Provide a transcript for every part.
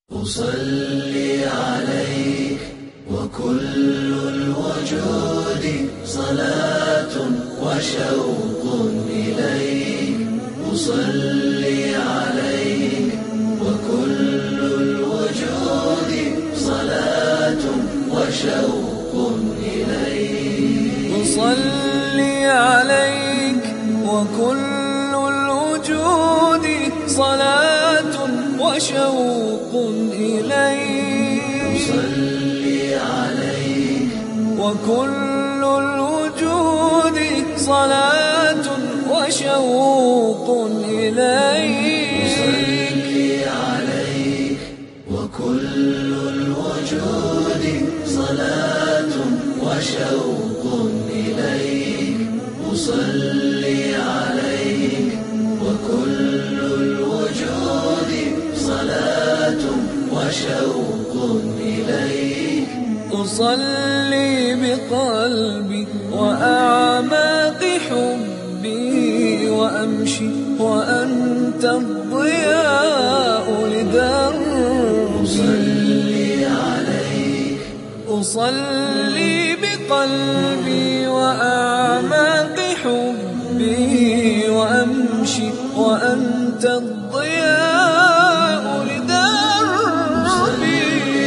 أصلي عليك وكل الوجود صلاة وشوق إليك. أصلي عليك وكل الوجود صلاة وشوق إليك. أصلي عليك وكل الوجود صلاة وشوق إليك. أصلي عليك وكل الوجود صلاة وشوق إليك. أصلي عليك وكل الوجود صلاة وشوق إليك. أصلي عليك وكل الوجود صلاة وشوق إليك. أصلي بقلبي وأعماق حبي وأمشي وأنت الضياء لدربي. أصلي عليك أصلي بقلبي وأعماق حبي وأمشي وأنت الضياء لدربي.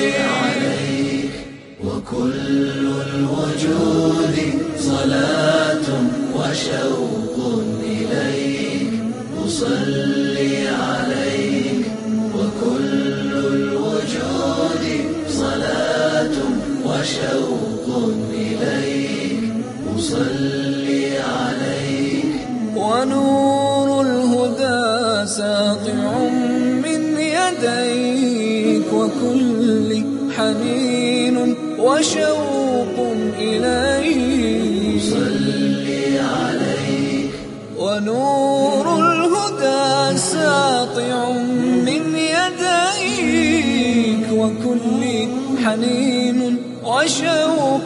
عليك وكل الوجود صلاة وشوق إليك. أصلي عليك وكل الوجود صلاة وشوق إليك. أصلي عليك ونور الهدى ساطع من يديك وكل حنين وشوق إليك. أصلي عليك ونور الهدى ساطع من يديك وكل حنين وشوق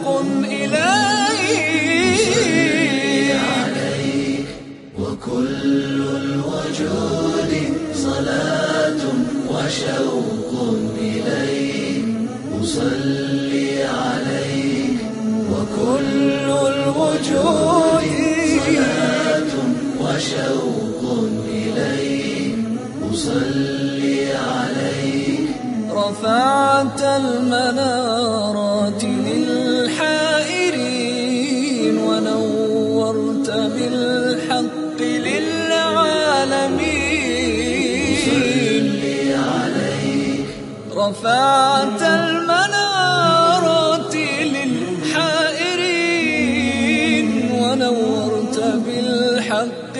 إليك. عليك وكل الوجود صلاة وشوق إليك. أصلي عليك وكل الوجود صلاة وشوق إليك. أصلي عليك رفعت المنارات للحائرين ونورت بالحق للعالمين. أصلي عليك رفعت المنارات للحائرين ونورت بالحق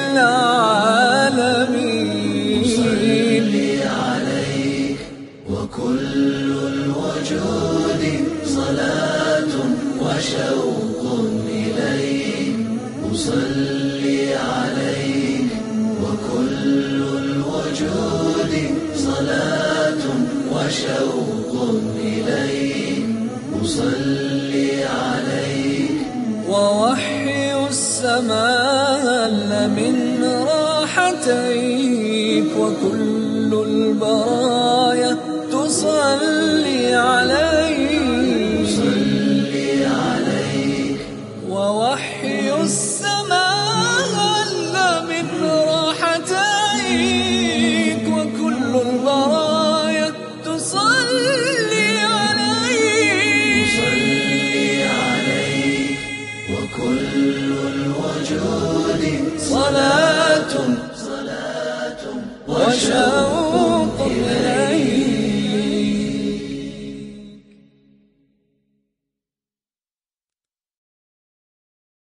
للعالمين. أصلي عليك وكل الوجود صلاة وشوق إليك. أصلي عليك وكل الوجود صلاة وشوق إليك. أصلي عليك ووحي السماء من راحتيك وكل البرايا تصلي عليك. أصلي عليك ووحي السماء من راحتيك وكل البرايا تصلي عليك. أصلي عليك وكل الوجود صلاة وشوق